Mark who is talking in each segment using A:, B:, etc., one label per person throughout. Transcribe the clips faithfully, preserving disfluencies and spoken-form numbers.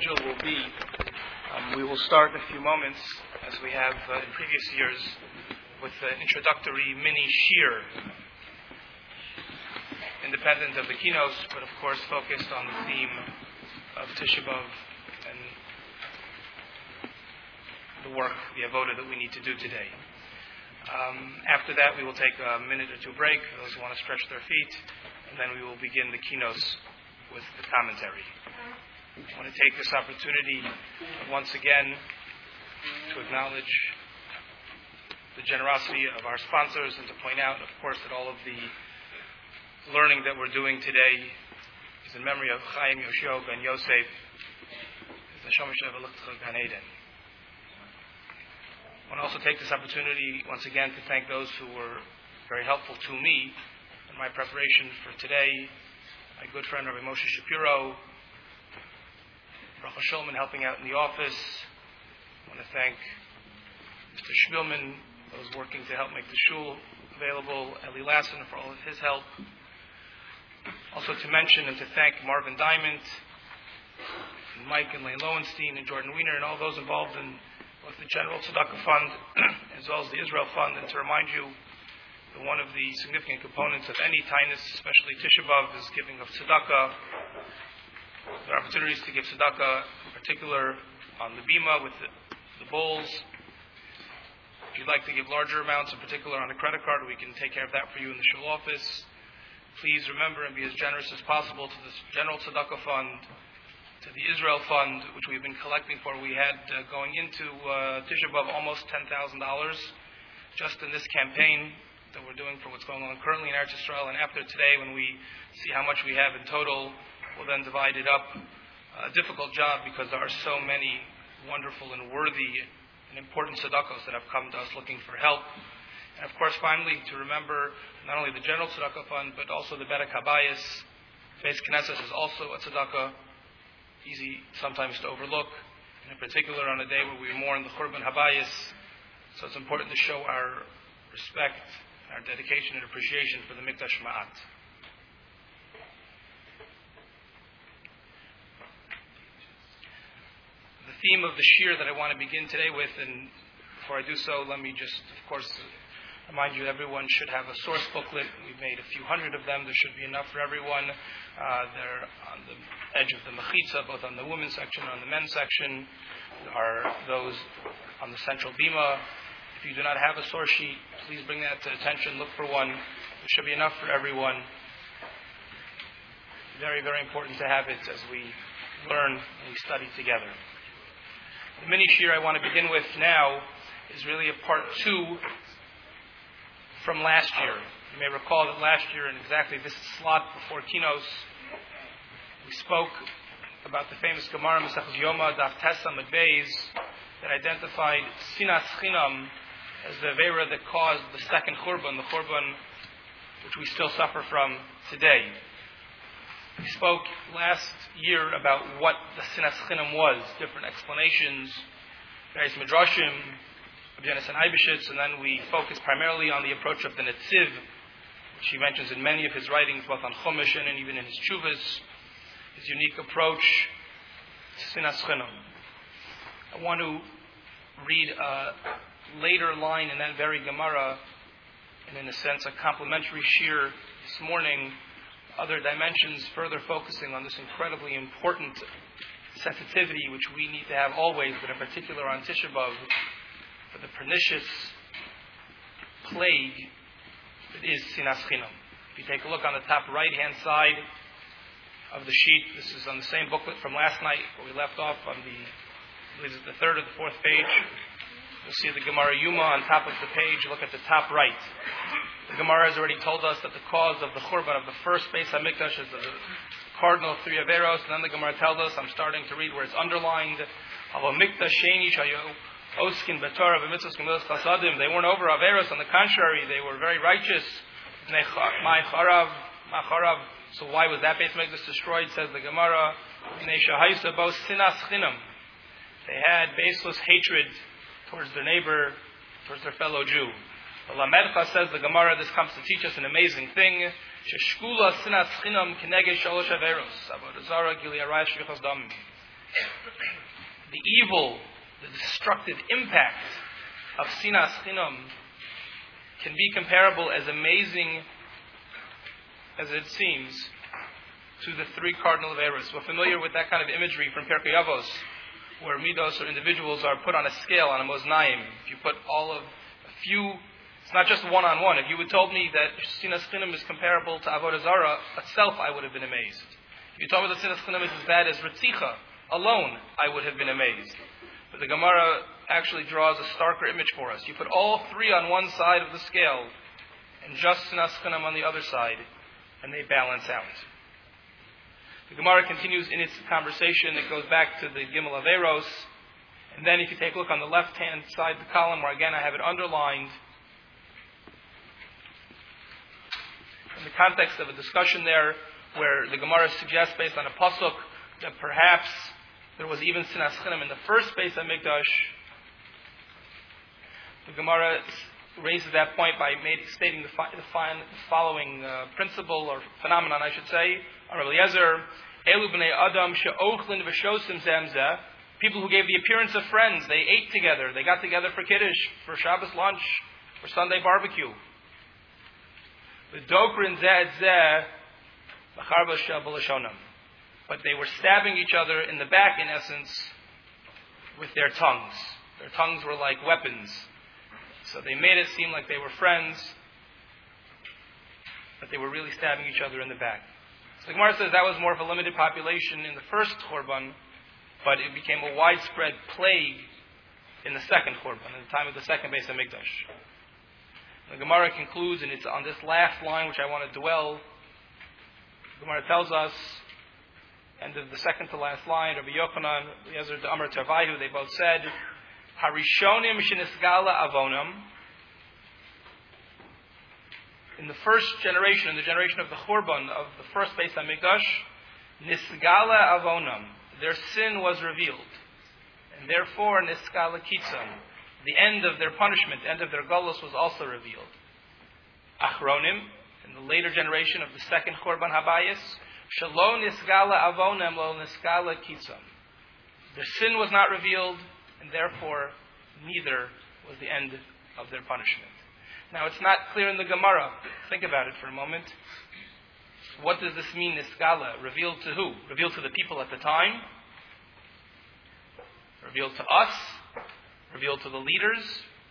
A: schedule will be, um, we will start in a few moments, as we have uh, in previous years, with an introductory mini shir, independent of the keynotes, but of course focused on the theme of Tisha B'Av and the work, the avoda that we need to do today. Um, after that, we will take a minute or two break for those who want to stretch their feet, and then we will begin the keynotes with the commentary. I want to take this opportunity once again to acknowledge the generosity of our sponsors and to point out, of course, that all of the learning that we're doing today is in memory of Chaim Yoshio ben Yosef, I want to also take this opportunity once again to thank those who were very helpful to me in my preparation for today. My good friend Rabbi Moshe Shapiro, Bracha Shulman helping out in the office. I want to thank Mister Shmilman, those working to help make the shul available, Eli Lassen for all of his help. Also to mention and to thank Marvin Diamond, and Mike and Lane Lowenstein and Jordan Wiener and all those involved in both the General Tzedakah Fund as well as the Israel Fund, and to remind you that one of the significant components of any tainus, especially Tisha B'Av, is giving of tzedakah. There are opportunities to give tzedakah, in particular on the bima with the, the bowls. If you'd like to give larger amounts, in particular on a credit card, we can take care of that for you in the shul office. Please remember and be as generous as possible to the General Tzedakah Fund, to the Israel Fund, which we've been collecting for. We had uh, going into uh, Tisha B'Av almost ten thousand dollars just in this campaign that we're doing for what's going on currently in Eretz Yisrael. And after today, when we see how much we have in total, we'll then divide it up. A difficult job because there are so many wonderful and worthy and important tzedakahs that have come to us looking for help. And of course, finally, to remember not only the General Tzedakah Fund, but also the Bedek Habayis. Beis Knesset is also a tzedakah, easy sometimes to overlook, and in particular on a day where we mourn the Churban Habayis. So it's important to show our respect, our dedication and appreciation for the Mikdash Ma'at. The theme of the shir that I want to begin today with, and before I do so, let me just, of course, remind you that everyone should have a source booklet. We've made a few hundred of them. There should be enough for everyone. Uh, they're on the edge of the mechitza, both on the women's section and on the men's section. There are those on the central bima. If you do not have a source sheet, please bring that to attention. Look for one. There should be enough for everyone. Very, very important to have it as we learn and we study together. The mini shir I want to begin with now is really a part two from last year. You may recall that last year, in exactly this slot before Kinos, we spoke about the famous Gemara Masechus Yoma Daf Tes Amud Beis that identified Sinas Chinam as the Avera that caused the second Churban, the Churban which we still suffer from today. We spoke last year about what the Sinas Chinam was, different explanations, various midrashim, Abyanis and Eibeshitz, and then we focused primarily on the approach of the Netziv, which he mentions in many of his writings, both on Chumash and even in his Tshuvas, his unique approach to Sinas Chinam. I want to read a later line in that very Gemara, and in a sense a complementary shir this morning, other dimensions further focusing on this incredibly important sensitivity which we need to have always, but in particular on Tisha B'Av, for the pernicious plague that is Sinas Chinam. If you take a look on the top right-hand side of the sheet, this is on the same booklet from last night where we left off on the, I believe it's the third or the fourth page. You'll see the Gemara Yuma on top of the page. Look at the top right. The Gemara has already told us that the cause of the Churban of the first Beis HaMikdash is the cardinal three Averos, and then the Gemara tells us, I'm starting to read where it's underlined, Avo Mikdash Sheni Shayo Oskin Betorah v'mitzvos k'milas chasadim. They weren't over Averos. On the contrary, they were very righteous. My charav, my charav. So why was that Beis Mikdash destroyed? Says the Gemara. Sinas Chinam. They had baseless hatred towards their neighbor, towards their fellow Jew. The Lamedcha says the Gemara. This comes to teach us an amazing thing. Sheshkula sinas chinam keneged shalosh averos. Avodah zara gili arayis shvichas dam. the evil, the destructive impact of sinas chinam can be comparable, as amazing as it seems, to the three cardinal averos. We're familiar with that kind of imagery from Pirkei Avos, where midos or individuals are put on a scale, on a moznaim. If you put all of a few, it's not just one-on-one. If you had told me that sinas chinam is comparable to avodah zarah itself, I would have been amazed. If you told me that sinas chinam is as bad as ritzicha alone, I would have been amazed. But the Gemara actually draws a starker image for us. You put all three on one side of the scale, and just sinas chinam on the other side, and they balance out. The Gemara continues in its conversation. It goes back to the Gimel Averos. And then if you take a look on the left-hand side of the column, where again I have it underlined, in the context of a discussion there, where the Gemara suggests, based on a pasuk, that perhaps there was even sinas chinam in the first Beis HaMikdash. The Gemara raises that point by made, stating the, fi- the, fi- the following uh, principle, or phenomenon, I should say. Rabbi Eliezer, Elu b'nei Adam she'ochlin v'shosim zemzeh, people who gave the appearance of friends. They ate together. They got together for Kiddush, for Shabbos lunch, for Sunday barbecue. V'dokrin zeh zeh b'charba shel b'lashonam. But they were stabbing each other in the back, in essence, with their tongues. Their tongues were like weapons. So they made it seem like they were friends, but they were really stabbing each other in the back. So the Gemara says that was more of a limited population in the first Churban, but it became a widespread plague in the second Churban, in the time of the second Beis HaMikdash. The Gemara concludes, and it's on this last line which I want to dwell. The Gemara tells us, end of the second to last line, Rabbi Yochanan, Eliezer de Amar Tarvayu, they both said, Harishonim shenisgala avonam. In the first generation, in the generation of the Churban, of the first Beis HaMikdash, nisgala avonam, their sin was revealed. And therefore, nisgala kitzam, the end of their punishment, the end of their galus was also revealed. Achronim, in the later generation of the second Churban Habayis, shelo nisgala avonam lo nisgala kitzam. Their sin was not revealed, and therefore, neither was the end of their punishment. Now, it's not clear in the Gemara. Think about it for a moment. What does this mean, nisgala? Revealed to who? Revealed to the people at the time? Revealed to us? Revealed to the leaders?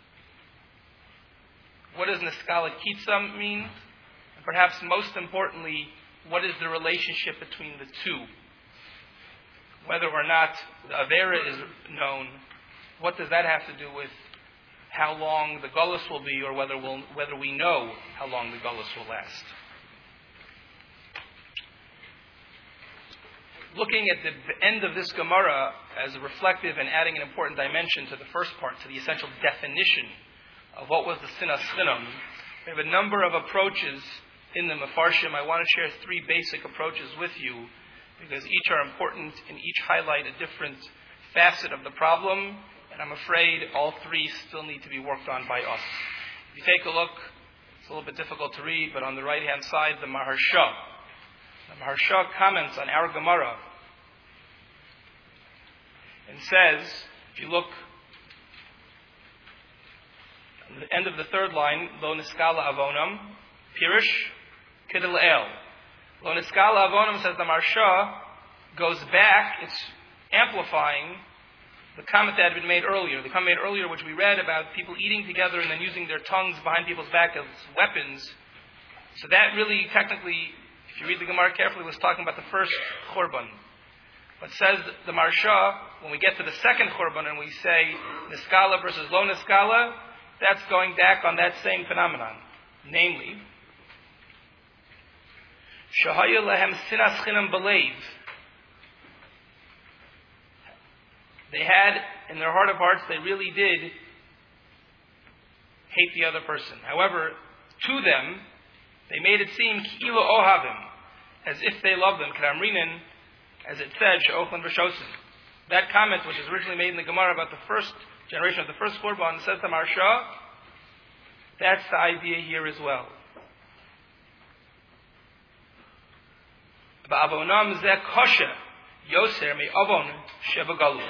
A: What does nisgala kitzam mean? And perhaps most importantly, what is the relationship between the two? Whether or not the Avera is known, what does that have to do with how long the Gullus will be, or whether we'll, whether we know how long the Gullus will last? Looking at the end of this Gemara as reflective and adding an important dimension to the first part, to the essential definition of what was the sinas chinam, we have a number of approaches in the Mefarshim. I want to share three basic approaches with you, because each are important and each highlight a different facet of the problem, and I'm afraid all three still need to be worked on by us. If you take a look, it's a little bit difficult to read, but on the right-hand side, the Maharsha. The Maharsha comments on our Gemara and says, if you look at the end of the third line, Lo niskala avonam, Pirish Kidel El. Lo niskala avonam, says the Maharsha, goes back, it's amplifying the comment that had been made earlier, the comment made earlier which we read about people eating together and then using their tongues behind people's back as weapons. So that really, technically, if you read the Gemara carefully, was talking about the first Churban. But says the Maharsha, when we get to the second Churban and we say Niskala versus Lo Niskala, that's going back on that same phenomenon. Namely, Shahaya Lehem Sinas Chinam Belev. They had, in their heart of hearts, they really did hate the other person. However, to them, they made it seem Ki'ilo Ohavim, as if they loved them. K'ramrinin, as it said, She'ochlin V'shosim. That comment, which is originally made in the Gemara about the first generation of the first Churban, says to Maharsha, that's the idea here as well. Ba'avonam zeh kosher. yoser me avon sheva galu.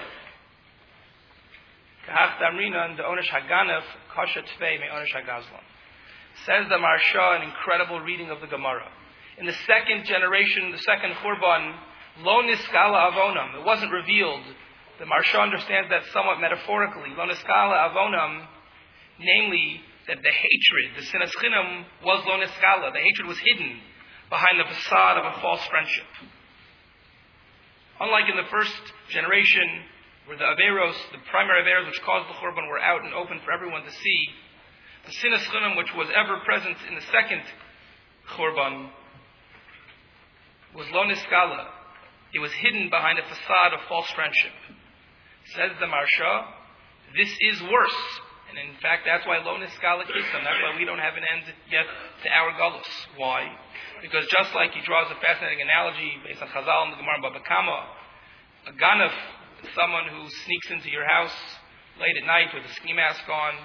A: Kahach damrinan the onesh haganef kasha tvei me onesh hagazlan. Says the Maharsha, an incredible reading of the Gemara. In the second generation, the second Churban, lo niskala avonam, it wasn't revealed. The Maharsha understands that somewhat metaphorically. Lo niskala avonam, namely that the hatred, the sinas chinam, was lo niskala. The hatred was hidden behind the facade of a false friendship. Unlike in the first generation, where the averos, the primary averos which caused the Churban, were out and open for everyone to see, the sinas chinam, which was ever present in the second Churban, was lo niskala. It was hidden behind a facade of false friendship. Says the Maharsha, this is worse. And in fact, that's why lo niskala kisam. That's why we don't have an end yet to our galus. Why? Because just like he draws a fascinating analogy based on Chazal and the Gemara Baba Kama, a ganef is someone who sneaks into your house late at night with a ski mask on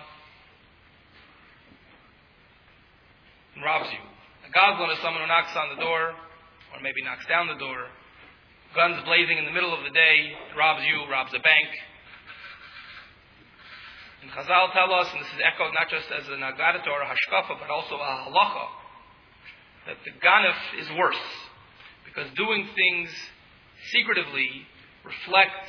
A: and robs you. A gazlan is someone who knocks on the door, or maybe knocks down the door, guns blazing in the middle of the day, robs you, robs a bank. And Chazal tell us, and this is echoed not just as an agadato or a hashkafa, but also a halacha, that the ganef is worse, because doing things secretively reflect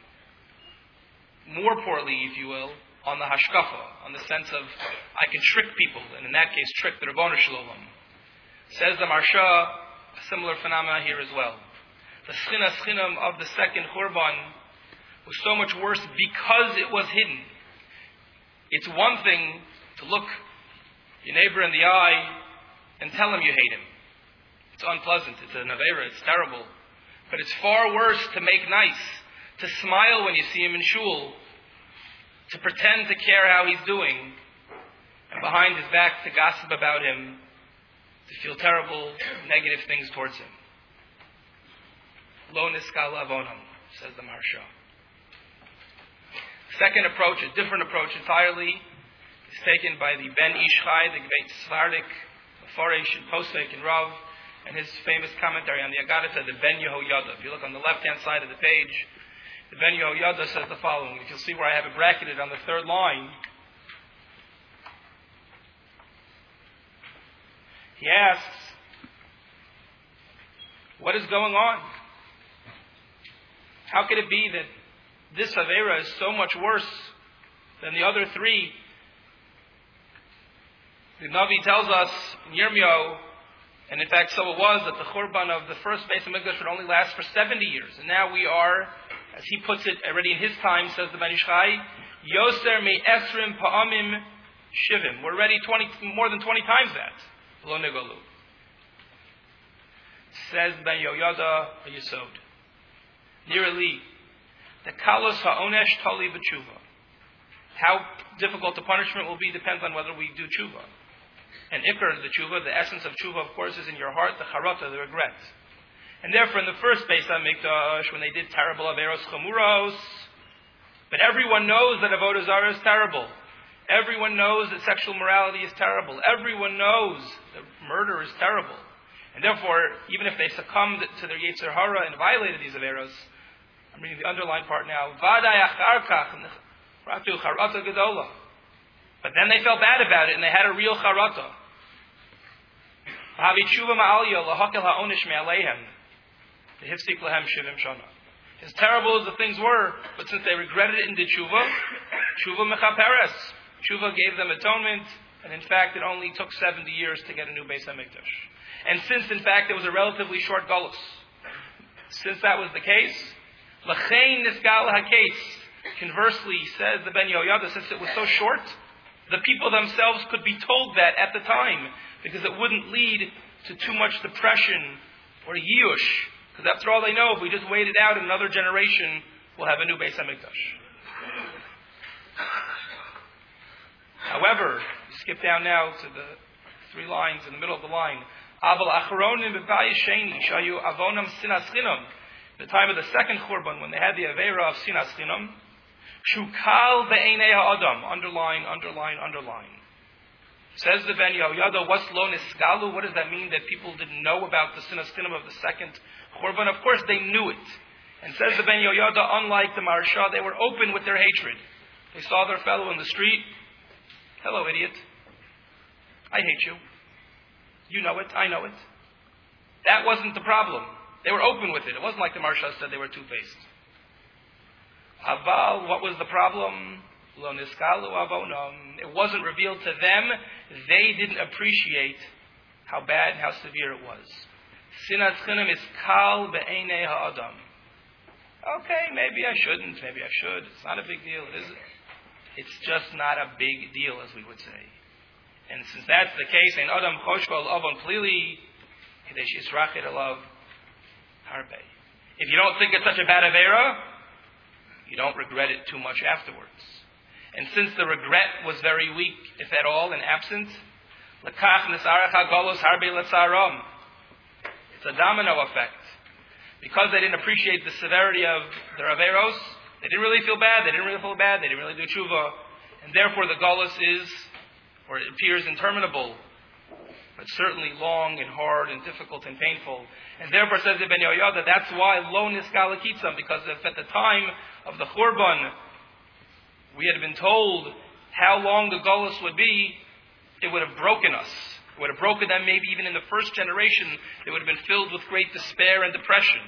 A: more poorly, if you will, on the hashkafa, on the sense of I can trick people, and in that case trick the Rabbanu Shalom. Says the Maharsha, a similar phenomena here as well. The sinas chinam of the second Churban was so much worse because it was hidden. It's one thing to look your neighbor in the eye and tell him you hate him. It's unpleasant, it's an aveira, it's terrible. But it's far worse to make nice, to smile when you see him in shul, to pretend to care how he's doing, and behind his back to gossip about him, to feel terrible, negative things towards him. Lo niskal avonam, says the Maharsha. Second approach, a different approach entirely, is taken by the Ben Ish Chai, the great Svardik, Foresh and Posek and Rav, and his famous commentary on the Agadata, the Ben Yehoyada. If you look on the left-hand side of the page, the Ben Yehoyada says the following. If you'll see where I have it bracketed on the third line, he asks, what is going on? How could it be that this Aveira is so much worse than the other three? The Navi tells us in Yirmiyahu, and in fact so it was, that the Churban of the first Beis HaMikdash would only last for seventy years. And now we are, as he puts it already in his time, says the Ben Ish Chai, Yoser me esrim pa'amim shivim. We're already twenty, more than twenty times that. Lo negalu. Says Ben Yehoyada Yisod. Nearly, the kalos ha'onesh tali b'tshuva. How difficult the punishment will be depends on whether we do tshuva. And ikar, the tshuva, the essence of tshuva, of course, is in your heart, the charata, the regret. And therefore, in the first Beis HaMikdash, when they did terrible averos chamuros, but everyone knows that avodah zarah is terrible. Everyone knows that sexual morality is terrible. Everyone knows that murder is terrible. And therefore, even if they succumbed to their yetzer hara and violated these averos, I'm reading the underlined part now, Vaday achar kach ratu charata gedola. But then they felt bad about it and they had a real charata. Havi tshuva ma'alya lahakel ha'onish me'aleihem hifzik lahem shivim shana. As terrible as the things were, but since they regretted it and did tshuva, tshuva mechaperes. Tshuva gave them atonement, and in fact it only took seventy years to get a new Beis HaMikdash. And since in fact it was a relatively short galus, since that was the case, L'chein nisgal ha'case. Conversely, says the Ben Yehoyada, since it was so short, the people themselves could be told that at the time, because it wouldn't lead to too much depression or yiush. Because after all they know, if we just wait it out in another generation, we'll have a new Beis HaMikdash. However, you skip down now to the three lines in the middle of the line. Aval achronim b'bayis sheni shayu avonam sinas chinam. The time of the second Churban, when they had the Aveira of Sinas Chinam, Shukal be'enei ha'adam, underline, underline, underline. Says the Ben Yehoyada, what's lo nisgalu? What does that mean that people didn't know about the Sinas Chinam of the second Churban? Of course they knew it. And says the Ben Yoyada, unlike the Maharsha, they were open with their hatred. They saw their fellow in the street. Hello, idiot. I hate you. You know it. I know it. That wasn't the problem. They were open with it. It wasn't like the Maharsha said they were two-faced. Aval, what was the problem? Lo niskalu avonam. It wasn't revealed to them. They didn't appreciate how bad and how severe it was. Sinas chinim is kal be'enei ha'adam. Okay, maybe I shouldn't, maybe I should. It's not a big deal, is it? It's just not a big deal, as we would say. And since that's the case, ein adam choshva avon plili, kadesh yisrachid alav harbe. If you don't think it's such a bad avera, you don't regret it too much afterwards. And since the regret was very weak, if at all, and absent, lekach nisarecha golos harbe letzarom. It's a domino effect. Because they didn't appreciate the severity of their averos, they didn't really feel bad, they didn't really feel bad, they didn't really do tshuva, and therefore the galus is, or it appears interminable, but certainly long and hard and difficult and painful. And therefore, says Ibn Yoyada, that's why lo niskala kitzam, because if at the time of the Churban we had been told how long the galus would be, it would have broken us. It would have broken them maybe even in the first generation. They would have been filled with great despair and depression.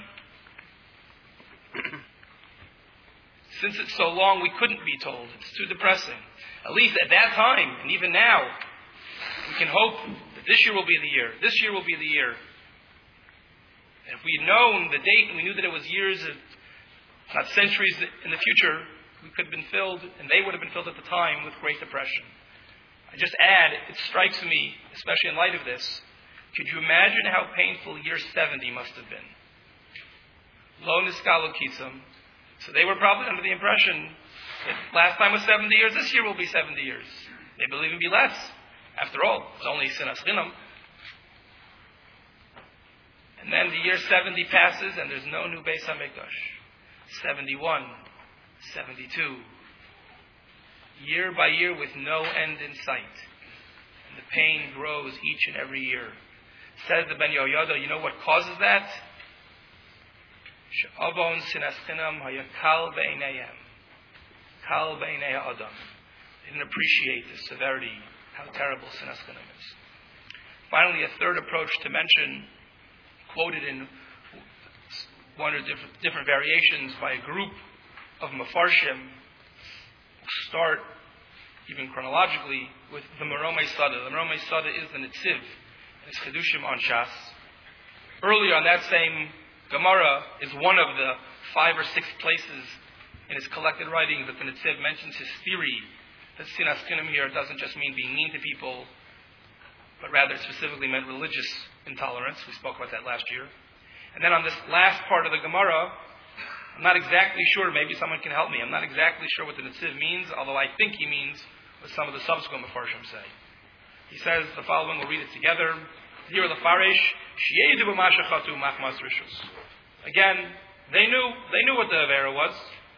A: Since it's so long, we couldn't be told. It's too depressing. At least at that time, and even now, we can hope that this year will be the year. This year will be the year. And if we had known the date and we knew that it was years, of, not centuries in the future, we could have been filled, and they would have been filled at the time, with great depression. I just add, it strikes me, especially in light of this, could you imagine how painful year seventy must have been? Lo niskalu kitzam. So they were probably under the impression that last time was seventy years, this year will be seventy years. Maybe it'll even be less. After all, it's only sinas chinam. And then the year seventy passes and there's no new Beis HaMikdash. seventy-one, seventy-two. Year by year with no end in sight. And the pain grows each and every year. Says the Ben Yoyada, you know what causes that? She'avon sinas chinam haya kal be'einayim. Kal be'einei ha'adam. They didn't appreciate the severity, how terrible sinas chinam is. Finally, a third approach to mention, quoted in one or different, different variations by a group of Mefarshim, start, even chronologically, with the Meromei Sada. The Meromei Sada is the Netziv, and it's Chedushim on Shas. Earlier on that same Gemara is one of the five or six places in his collected writings that the Netziv mentions his theory that sinas chinam here doesn't just mean being mean to people, but rather specifically meant religious intolerance. We spoke about that last year. And then on this last part of the Gemara, I'm not exactly sure, maybe someone can help me. I'm not exactly sure what the Netziv means, although I think he means what some of the subsequent Mefarshim say. He says the following, we'll read it together. Here the Farish, Sheyeidu b'mashachatu machmas rishus. Again, they knew, they knew what the Avera was.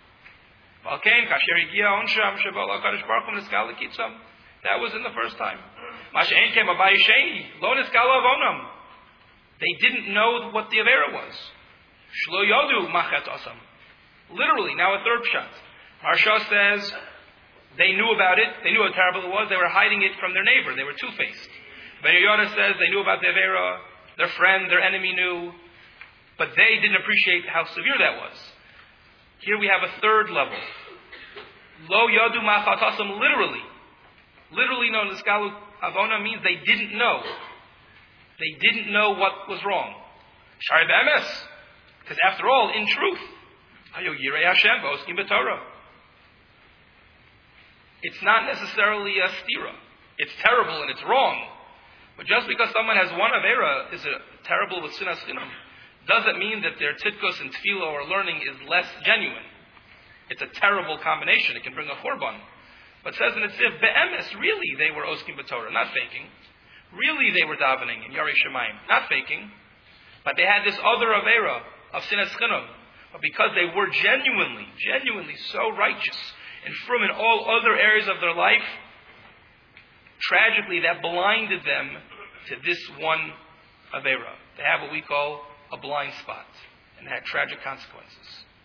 A: That was in the first time. They didn't know what the Avera was. Shlo yodu machet asam. Literally, now a third pshat. Maharsha says they knew about it, they knew how terrible it was, they were hiding it from their neighbor, they were two-faced. Ben Yoyada says they knew about the Avera, their friend, their enemy knew, but they didn't appreciate how severe that was. Here we have a third level. Lo yodu machet asam, literally. Literally known as Galu Avona means they didn't know. They didn't know what was wrong. Shari b'emes. Because after all, in truth, it's not necessarily a stira. It's terrible and it's wrong. But just because someone has one avera is a terrible with sinas chinam, doesn't mean that their titkus and tefillah or learning is less genuine. It's a terrible combination. It can bring a churban. But says in Netziv, be'emes, really they were oskim b'torah, not faking. Really they were davening in Yarei Shemayim, not faking. But they had this other avera of sinas chinam. But because they were genuinely, genuinely so righteous and frum in all other areas of their life, tragically that blinded them to this one avera. They have what we call a blind spot, and it had tragic consequences.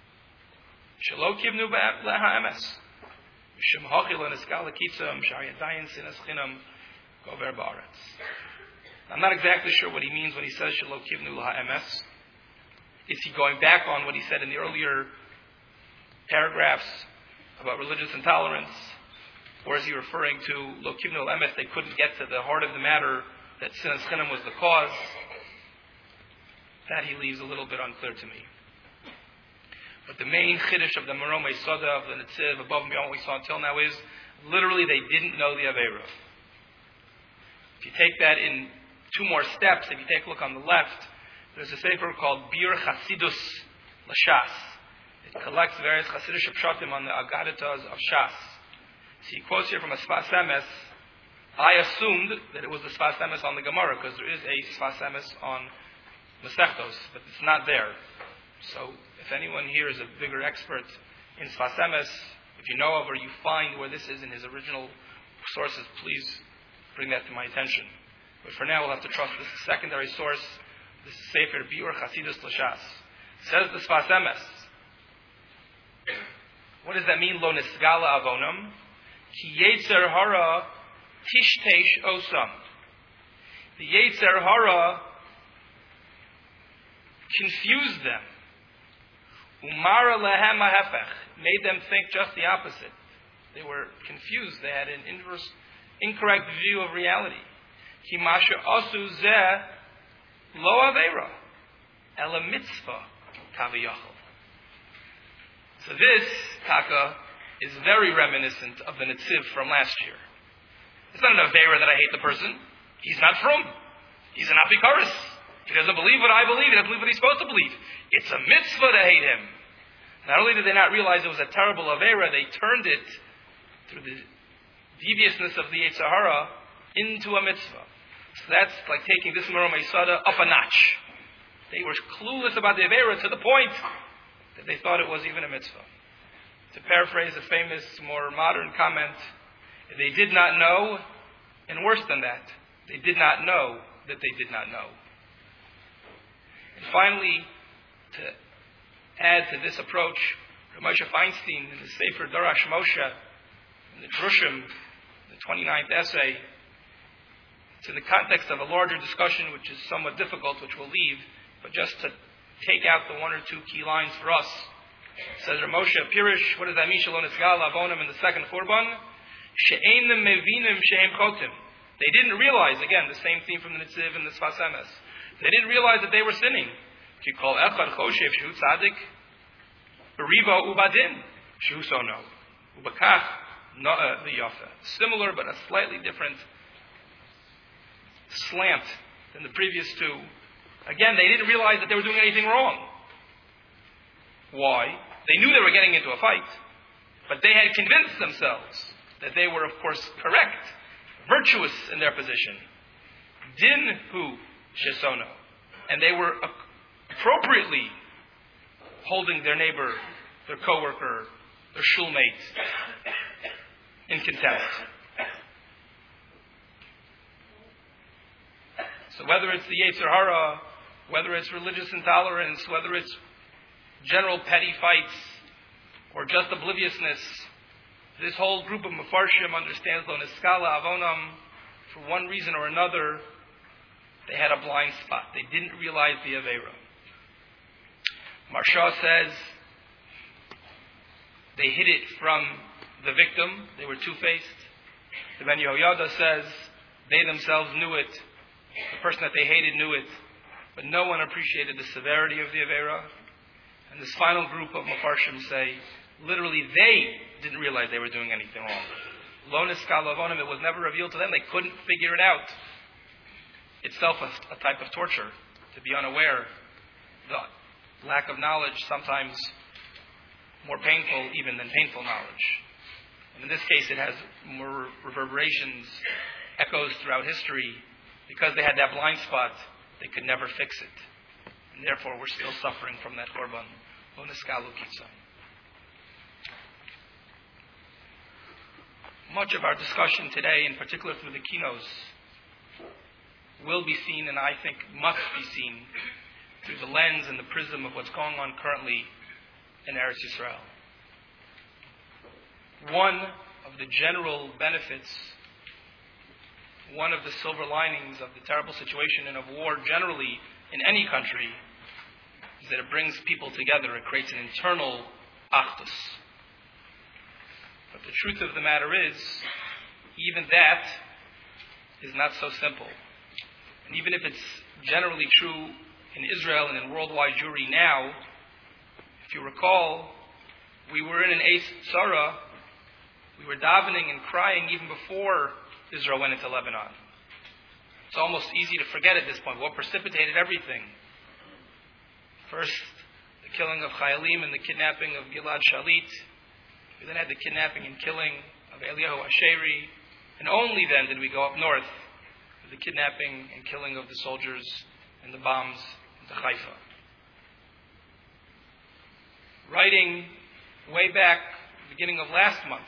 A: Shelo kibnu lehaemes. Mishum hachil and eskala kitzam shayadayin sinas chinam gover ba'aretz. I'm not exactly sure what he means when he says Shelo kibnu lehaemes. Is he going back on what he said in the earlier paragraphs about religious intolerance? Or is he referring to Lo kibnu lehaemes? They couldn't get to the heart of the matter that sinas chinam was the cause. That he leaves a little bit unclear to me. But the main chiddush of the Maromei Soda, of the Netziv, above and beyond what we saw until now is, literally they didn't know the Aveira. If you take that in two more steps, if you take a look on the left, there's a sefer called Bir Chasidus L'Shas. It collects various Chasidish pshatim on the Agaditas of Shas. So he quotes here from a Sfas Emes. I assumed that it was the Sfas Emes on the Gemara, because there is a Sfas Emes on Masechtos, but it's not there. So, if anyone here is a bigger expert in Sfas Emes, if you know of or you find where this is in his original sources, please bring that to my attention. But for now, we'll have to trust this secondary source. This is Sefer Biur Chasidus L'Shas. Says the Sfas Emes. What does that mean? Lo nisgala avonam ki yetzer hara tishtesh osam. The yetzer hara confused them. Umara lehem hahefech, made them think just the opposite. They were confused. They had an inverse, incorrect view of reality. Ki masha asu zeh lo aveira, ela mitzvah kaviyachol. So this taka is very reminiscent of the Netziv from last year. It's not an aveira that I hate the person. He's not from. He's an apikaris. He doesn't believe what I believe. He doesn't believe what he's supposed to believe. It's a mitzvah to hate him. Not only did they not realize it was a terrible avera, they turned it, through the deviousness of the Yetzer Hara, into a mitzvah. So that's like taking this Maromei Soda up a notch. They were clueless about the avera to the point that they thought it was even a mitzvah. To paraphrase a famous, more modern comment, they did not know, and worse than that, they did not know that they did not know. And finally, to add to this approach, Rav Moshe Feinstein in the Sefer Darash Moshe, in the Drushim, the twenty-ninth essay, it's in the context of a larger discussion which is somewhat difficult, which we'll leave, but just to take out the one or two key lines for us. It says Rav Moshe Pirish, what does that mean? Shalom Nisgal Avonim in the second Churban. She'enim mevinim she'em chotim. They didn't realize, again, the same theme from the Netziv and the Sfas Emes. They didn't realize that they were sinning. Ki kol echad choshev shehu tzadik, berivo ubadin shehu sono, ubakach no'a v'yafa. Similar, but a slightly different slant than the previous two. Again, they didn't realize that they were doing anything wrong. Why? They knew they were getting into a fight, but they had convinced themselves that they were, of course, correct, virtuous in their position. Din hu shesono. And they were appropriately holding their neighbor, their coworker, their shulmate in contempt. So whether it's the Yetzer Hara, whether it's religious intolerance, whether it's general petty fights, or just obliviousness, this whole group of Mefarshim understands Lo Niskala Avonam. For one reason or another, they had a blind spot. They didn't realize the Aveira. Marsha says they hid it from the victim. They were two-faced. The Ben Yehoyada says they themselves knew it. The person that they hated knew it. But no one appreciated the severity of the Aveira. And this final group of Mefarshim say, literally they didn't realize they were doing anything wrong. Lo niskal avonim, it was never revealed to them. They couldn't figure it out. Itself a, a type of torture, to be unaware. The lack of knowledge sometimes more painful even than painful knowledge. And in this case it has more reverberations, echoes throughout history. Because they had that blind spot, they could never fix it. And therefore we're still suffering from that korban. Lo niskalu kitza. Much of our discussion today, in particular through the kinos, will be seen, and I think must be seen, through the lens and the prism of what's going on currently in Eretz Yisrael. One of the general benefits, one of the silver linings of the terrible situation and of war generally in any country is that it brings people together. It creates an internal achdus. But the truth of the matter is, even that is not so simple. And even if it's generally true in Israel and in worldwide Jewry now, if you recall, we were in an Eis Tzara. We were davening and crying even before Israel went into Lebanon. It's almost easy to forget at this point what precipitated everything. First, the killing of Chayalim and the kidnapping of Gilad Shalit. We then had the kidnapping and killing of Eliyahu Asheri. And only then did we go up north with the kidnapping and killing of the soldiers and the bombs into Haifa. Writing way back, beginning of last month,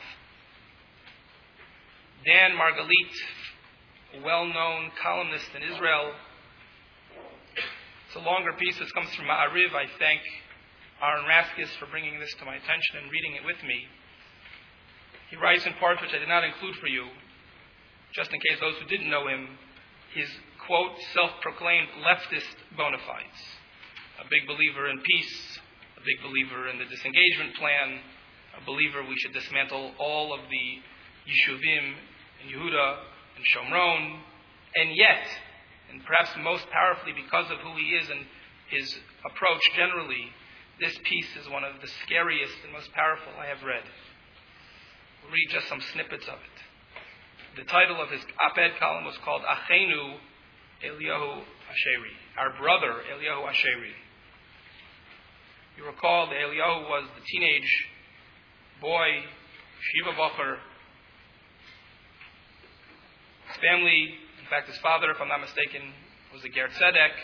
A: Dan Margalit, a well-known columnist in Israel. It's a longer piece. This comes from Ma'ariv. I thank Aaron Raskis for bringing this to my attention and reading it with me. He writes in part, which I did not include for you, just in case those who didn't know him, his, quote, self-proclaimed leftist bona fides. A big believer in peace, a big believer in the disengagement plan, a believer we should dismantle all of the Yeshuvim in Yehuda and Shomron, and yet, and perhaps most powerfully because of who he is and his approach generally, this piece is one of the scariest and most powerful I have read. We'll read just some snippets of it. The title of his op-ed column was called Achenu Eliyahu Asheri, our brother Eliyahu Asheri. You recall that Eliyahu was the teenage boy, Shiva Bocher. His family, in fact his father, if I'm not mistaken, was a Ger Tzedek,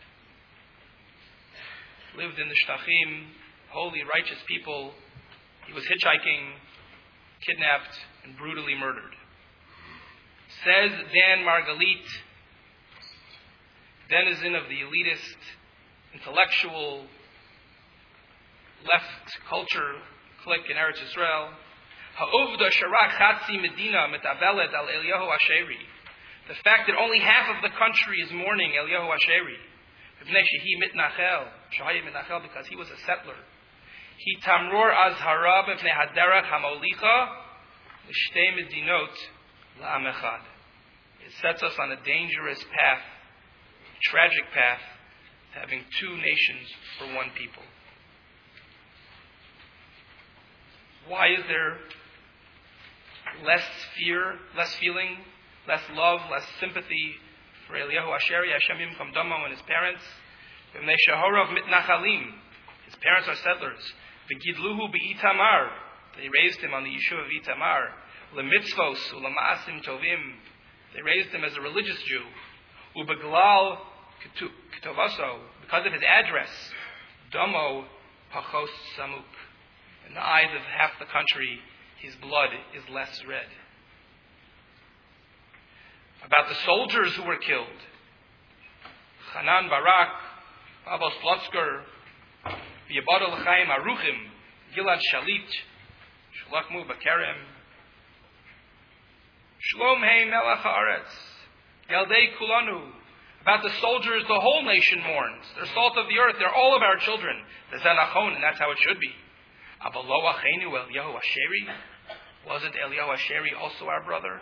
A: lived in the Shtachim, holy, righteous people. He was hitchhiking, kidnapped, and brutally murdered. Says Dan Margalit, denizen of the elitist, intellectual, left culture clique in Eretz Yisrael, Ha'uvda sharak chatzi medina mitavelet al Eliyahu Asheri. The fact that only half of the country is mourning Eliyahu Asheri. B'nei shehi mitnachel, shahaya mitnachel, because he was a settler. He tamror azhara b'nei haderach hamolicha l'shtei medinot la'am echad. It sets us on a dangerous path, a tragic path, to having two nations for one people. Why is there less fear, less feeling, less love, less sympathy for Eliyahu Asheri, Hashem Yimkom Damo, and his parents? B'nei shehorov mitnachalim. His parents are settlers. V'gidluhu be'itamar. They raised him on the yeshuv of Itamar. L'mitzvos u'lama'asim tovim. They raised him as a religious Jew. U'beglal ketovaso. Because of his address. Damo pachos samuk. In the eyes of half the country, his blood is less red. About the soldiers who were killed. Hanan Barak, Pavos Plotzker, V'yabad L'chaim Aruchim, Gilad Shalit, Shalachmu Bakerem, Shlom Hei Melech Haaretz, Yaldei Kulanu. About the soldiers, the whole nation mourns. They're salt of the earth. They're all of our children. The Zanachon, and that's how it should be. Avalo Achenu Eliyahu Asheri. Wasn't Eliyahu Asheri also our brother?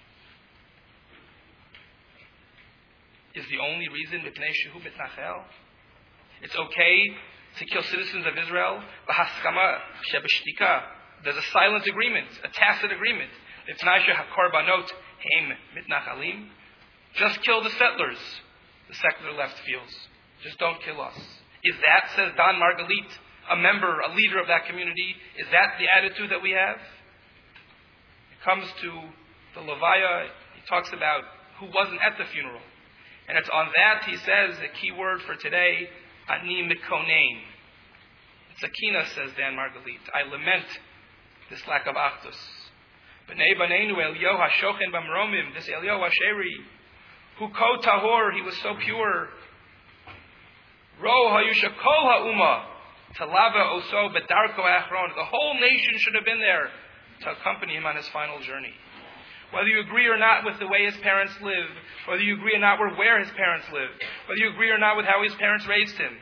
A: Is the only reason B'nei shehu mitnachel? It's okay to kill citizens of Israel. V'haskama shebeshtika. There's a silent agreement, a tacit agreement. L'tnai shehakorbanot heim mitnachalim. Just kill the settlers. The secular left feels. Just don't kill us. Is that, says Dan Margalit, a member, a leader of that community, is that the attitude that we have? It comes to the Levaya, he talks about who wasn't at the funeral. And it's on that, he says, the key word for today, ani mikonein. It's a kina, says Dan Margalit. I lament this lack of achdus. B'nei baneinu Eliyahu hashochen b'mromim, this Eliyahu Asheri, who ko tahor, he was so pure. Ro hayusha kol ha'uma, talava oso bedarko achron. The whole nation should have been there to accompany him on his final journey. Whether you agree or not with the way his parents live, whether you agree or not with where his parents live, whether you agree or not with how his parents raised him.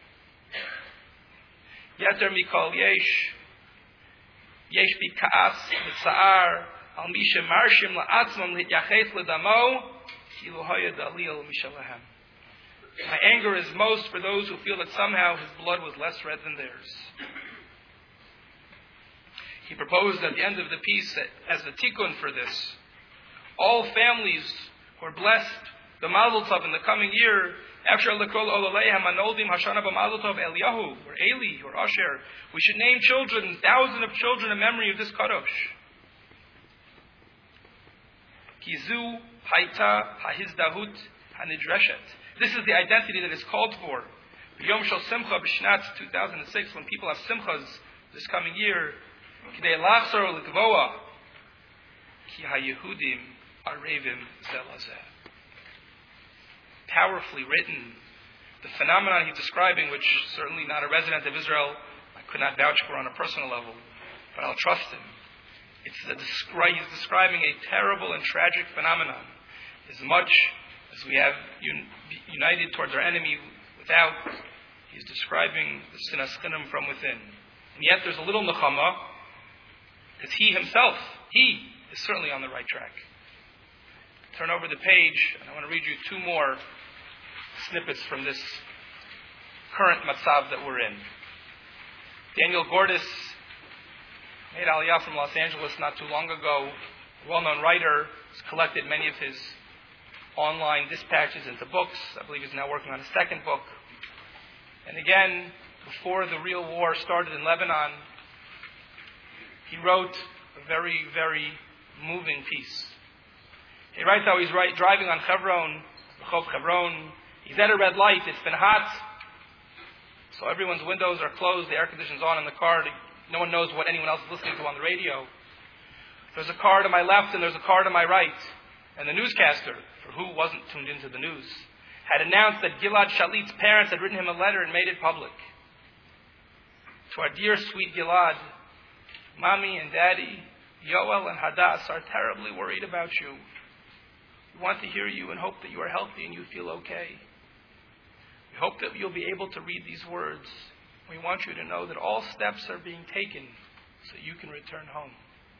A: Yeter mikol yesh, yesh bi ka'as v'tza'ar al mi shemarshim la'atzmam lityachet l'damo kilu haya dalil mishalahem. My anger is most for those who feel that somehow his blood was less red than theirs. He proposed at the end of the piece that as the tikkun for this, all families who are blessed the Mazel Tov in the coming year, after Lekol Olaleihem Anoldim Hashana b'Mazel Tov Eliyahu or Eli or Asher, we should name children, thousands of children in memory of this Kadosh. Kizu Haita Hahizdahut Hanidreshet. This is the identity that is called for. Yom Shel Simcha b'Shnat two thousand six, when people have simchas this coming year, Kidei Lachzor L'Gvoa Ki HaYehudim Arevim Zelazeh. Powerfully written. The phenomenon he's describing, which certainly not a resident of Israel, I could not vouch for on a personal level, but I'll trust him. It's a descri- he's describing a terrible and tragic phenomenon. As much as we have un- united towards our enemy without, he's describing the sinas chinim from within. And yet there's a little nechama, because he himself, he is certainly on the right track. Turn over the page, and I want to read you two more snippets from this current matzav that we're in. Daniel Gordis made aliyah from Los Angeles not too long ago. A well-known writer has collected many of his online dispatches into books. I believe he's now working on a second book. And again, before the real war started in Lebanon, he wrote a very, very moving piece. He writes how he's right, driving on Hebron, Rehov Hebron. He's at a red light. It's been hot, so everyone's windows are closed. The air conditioning's on in the car. No one knows what anyone else is listening to on the radio. There's a car to my left and there's a car to my right. And the newscaster, for who wasn't tuned into the news, had announced that Gilad Shalit's parents had written him a letter and made it public. To our dear, sweet Gilad, Mommy and Daddy, Yoel and Hadass are terribly worried about you. We want to hear you and hope that you are healthy and you feel okay. We hope that you'll be able to read these words. We want you to know that all steps are being taken so you can return home.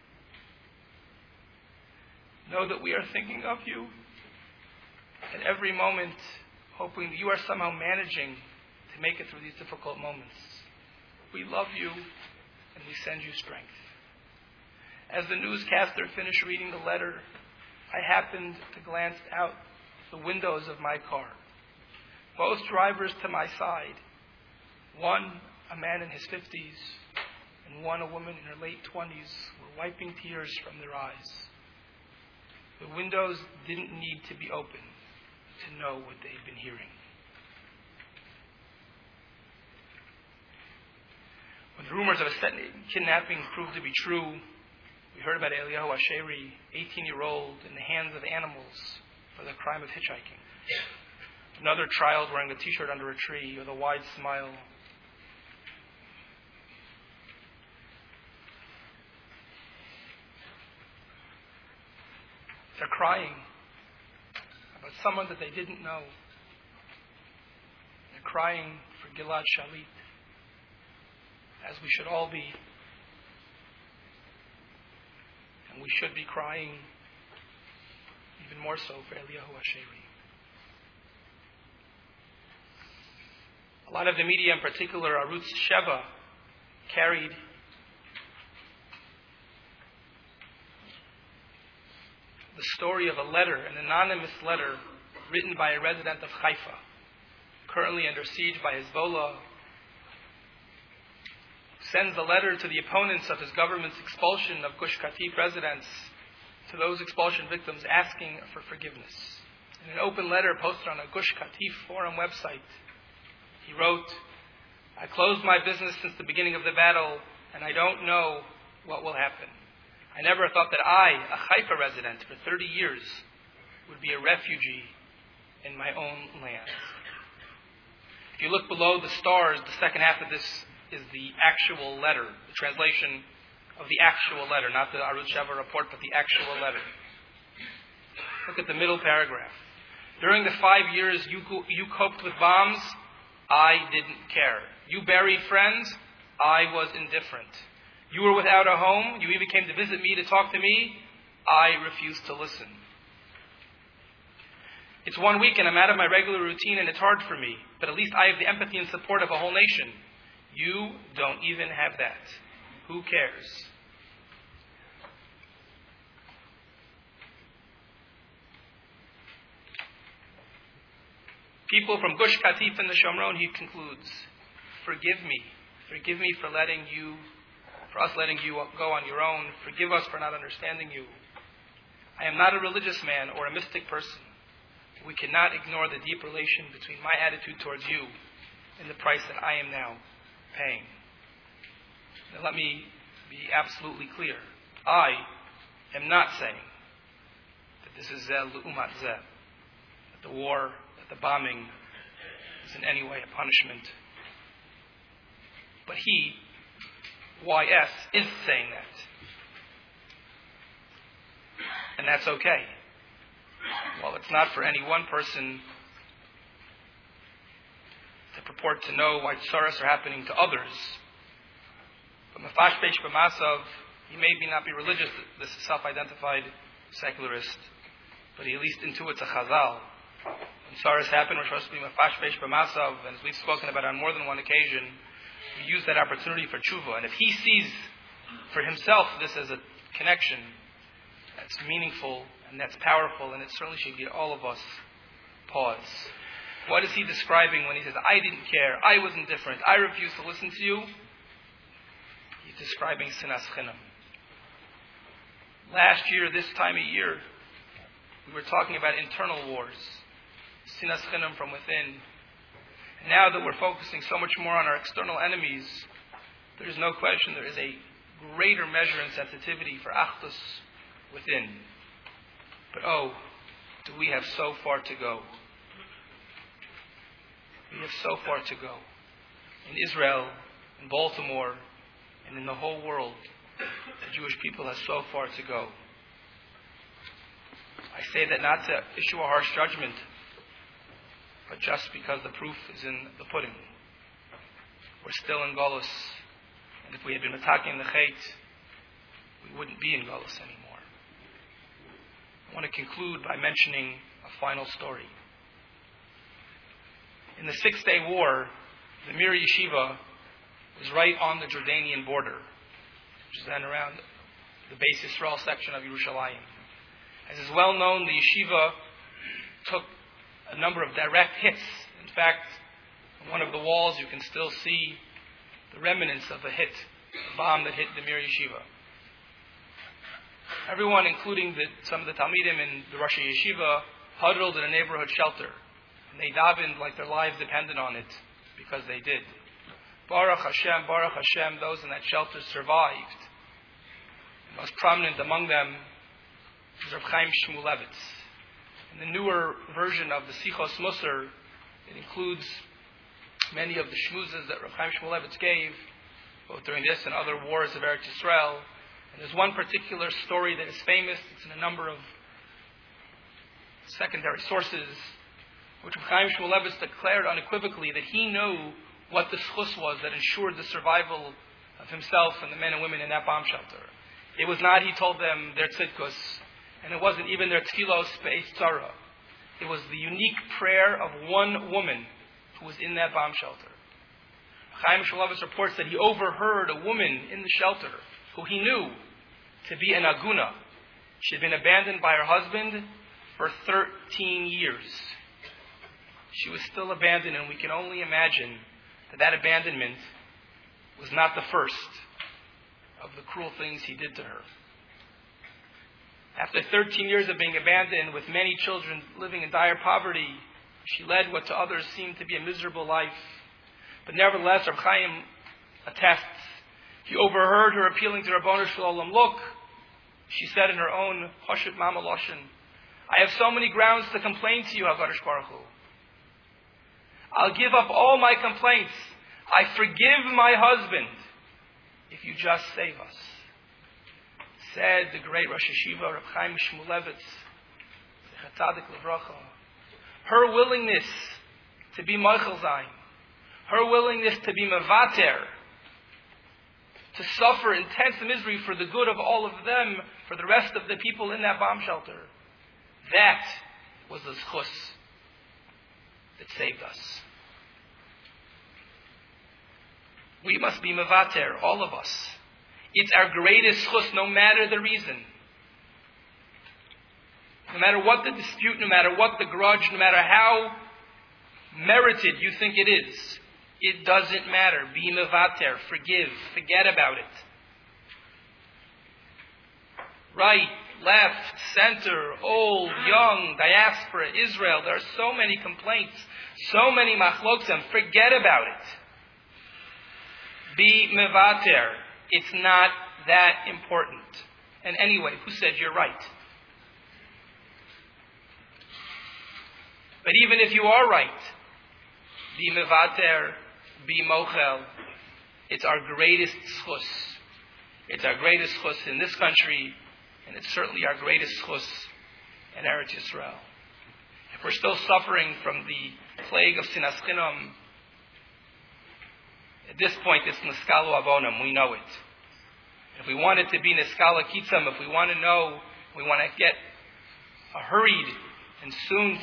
A: Know that we are thinking of you at every moment, hoping that you are somehow managing to make it through these difficult moments. We love you and we send you strength. As the newscaster finished reading the letter, I happened to glance out the windows of my car. Both drivers to my side, one a man in his fifties and one a woman in her late twenties, were wiping tears from their eyes. The windows didn't need to be open to know what they'd been hearing. When the rumors of a kidnapping proved to be true, we heard about Eliyahu Asheri, eighteen-year-old, in the hands of animals for the crime of hitchhiking. Another child wearing a T-shirt under a tree with a wide smile. They're crying about someone that they didn't know. They're crying for Gilad Shalit, as we should all be. And we should be crying even more so for Eliyahu Asheri. A lot of the media, in particular, Arutz Sheva, carried the story of a letter, an anonymous letter written by a resident of Haifa, currently under siege by Hezbollah, sends a letter to the opponents of his government's expulsion of Gush Katif residents, to those expulsion victims, asking for forgiveness. In an open letter posted on a Gush Katif forum website, he wrote, "I closed my business since the beginning of the battle, and I don't know what will happen. I never thought that I, a Haifa resident for thirty years, would be a refugee in my own land." If you look below the stars, the second half of this is the actual letter. The translation of the actual letter, not the Arutz Sheva report, but the actual letter. Look at the middle paragraph. During the five years you, you coped with bombs, I didn't care. You buried friends, I was indifferent. You were without a home, you even came to visit me to talk to me, I refused to listen. It's one week and I'm out of my regular routine and it's hard for me, but at least I have the empathy and support of a whole nation. You don't even have that. Who cares? People from Gush Katif and the Shomron, he concludes, forgive me. Forgive me for letting you, for us letting you go on your own. Forgive us for not understanding you. I am not a religious man or a mystic person. We cannot ignore the deep relation between my attitude towards you and the price that I am now paying. Now let me be absolutely clear. I am not saying that this is Zel Umat Zeh, that the war, that the bombing is in any way a punishment. But he, Y S, is saying that. And that's okay. While it's not for any one person to purport to know why tsaras are happening to others, but Mefashbesh B'Masav, he may be not be religious, this is self-identified secularist, but he at least intuits a chazal. When tsaras happen, we're supposed to be Mefashbesh B'Masav, and as we've spoken about on more than one occasion, we use that opportunity for tshuva. And if he sees for himself this as a connection that's meaningful and that's powerful, and it certainly should give all of us pause. What is he describing when he says, I didn't care, I was indifferent, I refused to listen to you? He's describing sinas chinam. Last year, this time of year, we were talking about internal wars, sinas chinam from within. And now that we're focusing so much more on our external enemies, there is no question there is a greater measure and sensitivity for achdus within. But oh, do we have so far to go. We have so far to go. In Israel, in Baltimore, and in the whole world, the Jewish people have so far to go. I say that not to issue a harsh judgment, but just because the proof is in the pudding. We're still in Golus, and if we had been attacking the Chait, we wouldn't be in Golus anymore. I want to conclude by mentioning a final story. In the Six-Day War, the Mir Yeshiva was right on the Jordanian border, which is then around the Beis Yisrael section of Yerushalayim. As is well known, the yeshiva took a number of direct hits. In fact, on one of the walls you can still see the remnants of a hit, a bomb that hit the Mir Yeshiva. Everyone, including the, some of the Talmidim in the Rosh Yeshiva, huddled in a neighborhood shelter. And they davened like their lives depended on it, because they did. Baruch Hashem, Baruch Hashem, those in that shelter survived. The most prominent among them was Reb Chaim Shmulevitz. In the newer version of the Sichos Musar, it includes many of the shmuzas that Reb Chaim Shmulevitz gave, both during this and other wars of Eretz Yisrael. And there's one particular story that is famous. It's in a number of secondary sources, which Reb Chaim Shmulevitz declared unequivocally that he knew what the schus was that ensured the survival of himself and the men and women in that bomb shelter. It was not, he told them, their tzidkus, and it wasn't even their tfilos be'etz tzara. It was the unique prayer of one woman who was in that bomb shelter. Chaim Shmulevitz reports that he overheard a woman in the shelter who he knew to be an aguna. She had been abandoned by her husband for thirteen years. She was still abandoned, and we can only imagine that that abandonment was not the first of the cruel things he did to her. After thirteen years of being abandoned, with many children living in dire poverty, she led what to others seemed to be a miserable life. But nevertheless, Reb Chaim attests, he overheard her appealing to Rabbanu Shalom. Look, she said in her own Hoshut Mama Loshen, I have so many grounds to complain to you, HaKadosh Baruch Hu. I'll give up all my complaints. I forgive my husband if you just save us. Said the great Rosh Yeshiva, Reb Chaim Shmulevitz, Tzadik Levracha, her willingness to be Michael Zayin, her willingness to be Mevater, to suffer intense misery for the good of all of them, for the rest of the people in that bomb shelter, that was the zchus that saved us. We must be Mevater, all of us. It's our greatest zchus, no matter the reason. No matter what the dispute, no matter what the grudge, no matter how merited you think it is, it doesn't matter. Be mevater, forgive, forget about it. Right, left, center, old, young, diaspora, Israel, there are so many complaints, so many machlokim, forget about it. Be mevater. It's not that important. And anyway, who said you're right? But even if you are right, be mevater, be mochel. It's our greatest zchus. It's our greatest zchus in this country, and it's certainly our greatest zchus in Eretz Yisrael. If we're still suffering from the plague of sinas chinam, at this point it's niskalu avonam, we know it. If we want it to be niskala kitzam, if we want to know, we want to get a hurried and soon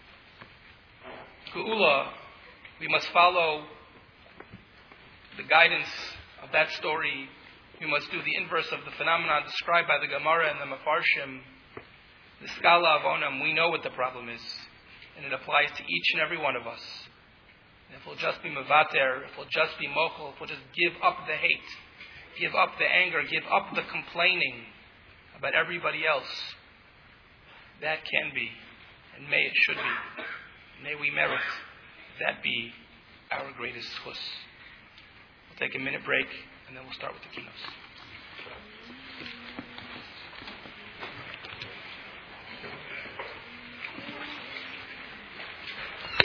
A: Geula, we must follow the guidance of that story. We must do the inverse of the phenomenon described by the Gemara and the Mefarshim. The Skala of Onam, we know what the problem is, and it applies to each and every one of us. And if we'll just be Mevater, if we'll just be Mochel, if we'll just give up the hate, give up the anger, give up the complaining about everybody else, that can be, and may it should be. May we merit that be our greatest zchus. We'll take a minute break, and then we'll start with the keynotes.